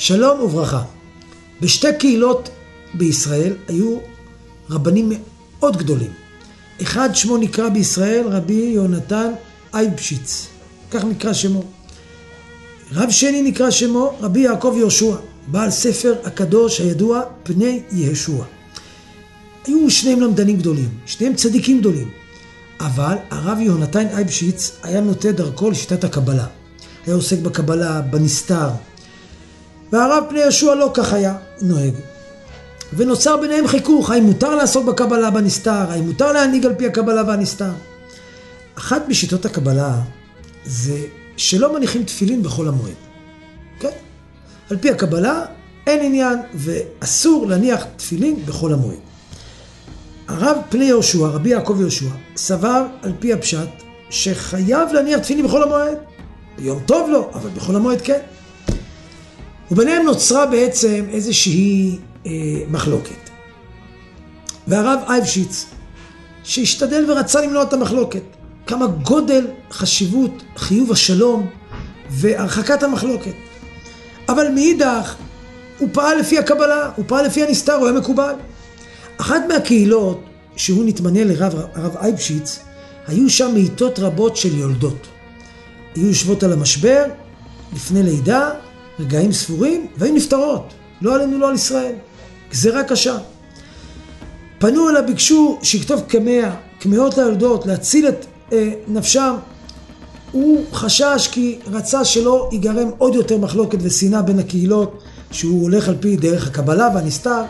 שלום וברכה. בשתי קהילות בישראל היו רבנים מאוד גדולים. אחד שמו נקרא בישראל רבי יונתן אייבשיץ, כך נקרא שמו. רב שני נקרא שמו רבי יעקב יהושע, בעל ספר הקדוש הידוע פני יהושע. היו שניהם למדנים גדולים, שניהם צדיקים גדולים. אבל הרב יונתן אייבשיץ היה נוטה דרכו לשיטת הקבלה. היה עוסק בקבלה, בנסתר. והרב פני יהושע לא כך היה נוהג. ונוצר ביניהם חיכוך, האם מותר לעסוק בקבלה בנסתר, האם מותר להנהיג על פי הקבלה והנסתר. אחת משיטות הקבלה זה שלא מניחים תפילין בחול המועד. כן? על פי הקבלה אין עניין ואסור להניח תפילין בחול המועד. הרב פני יהושע, רבי יעקב יהושע, סבר על פי הפשט שחייב להניח תפילין בחול המועד. ביום טוב לא, אבל בחול המועד כן. וביניהם נוצרה בעצם איזושהי מחלוקת. והרב אייבשיץ, שהשתדל ורצה למנוע את המחלוקת, כמה גודל חשיבות חיוב השלום והרחקת המחלוקת. אבל מאידך הוא פעל לפי הקבלה, הוא פעל לפי הנסתר, הוא היה מקובל. אחת מהקהילות שהוא נתמנה לרב הרב אייבשיץ, היו שם מעיטות רבות של יולדות. היו יושבות על המשבר, לפני לידה, רגעים ספורים, והיו נפטרות. לא עלינו, לא על ישראל. גזירה קשה. פנו אליו, ביקשו שיכתוב כמאות ליולדות, להציל את נפשם. הוא חשש כי רצה שלא ייגרם עוד יותר מחלוקת ושנאה בין הקהילות, שהוא הולך על פי דרך הקבלה והנסתר.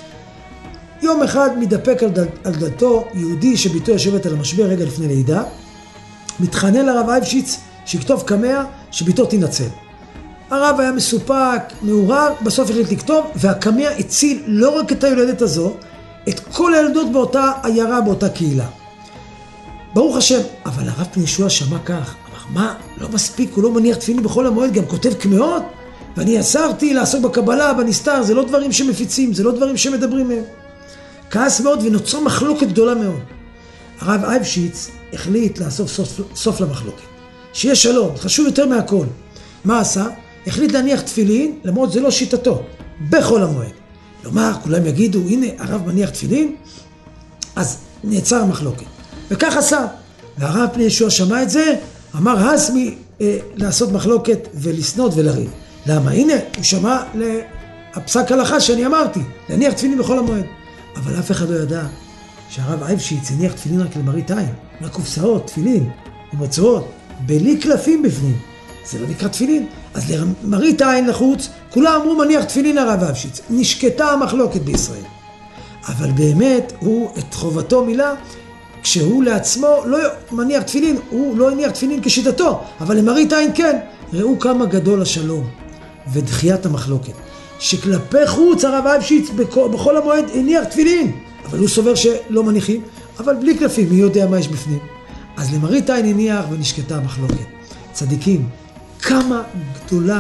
יום אחד מתדפק על דלתו יהודי שביתו יושבת על המשבר רגע לפני לידה, מתחנן לרב אייבשיץ שיכתוב כמאה שביתו תינצל. הרב היה מסופק, מעורר, בסוף החליט לכתוב, והקמע הציל לא רק את היולדת הזו, את כל הילדות באותה עיירה, באותה קהילה. ברוך השם, אבל הרב פני יהושע שמע כך, אמר, מה, לא מספיק, הוא לא מניח תפילין בחול המועד, גם כותב כמאות, ואני אסרתי לעסוק בקבלה, בנסתר, זה לא דברים שמפיצים, זה לא דברים שמדברים מהם. כעס מאוד ונוצרה מחלוקת גדולה מאוד. הרב אייבשיץ החליט לעשות סוף למחלוקת. שיהיה שלום, חשוב יותר מהכל. מה עשה? החליט להניח תפילין, למרות זה לא שיטתו, בחול המועד. לומר, כולם יגידו, הנה הרב מניח תפילין, אז נעצר המחלוקת. וכך עשה. והרב פני יהושע שמע את זה, אמר, הסמי לעשות מחלוקת ולסנות ולריב. למה? הנה, הוא שמע לפסק הלכה שאני אמרתי, להניח תפילין בחול המועד. אבל אף אחד לא ידע שהרב אייבשיץ הניח תפילין רק למראית עין, לקופסאות, תפילין, עם רצועות, בלי קלפים בפנים. זה לא נקרא תפילין. אז למראית עין לחוץ, כולם אמרו מניח תפילין הרב אייבשיץ. נשקטה המחלוקת בישראל. אבל באמת הוא את חובתו מילא, כשהוא לעצמו לא מניח תפילין, הוא לא הניח תפילין כשיטתו, אבל למראית עין כן. ראו כמה גדול השלום ודחיית המחלוקת. שכלפי חוץ הרב אייבשיץ בכל המועד הניח תפילין, אבל הוא סובר שלא מניחים, אבל בלי קלפים, מי יודע מה יש בפנים. אז למראית עין הניח ונשקטה המחלוקת. צדיקים, כמה גדולה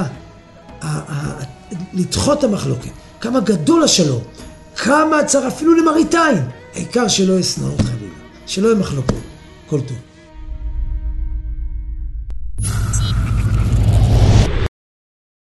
לדחות המחלוקת, כמה גדול השלום, כמה צריך אפילו למראית עין, העיקר שלא ישנאו חלילה, שלא יהיה מחלוקות. כל טוב.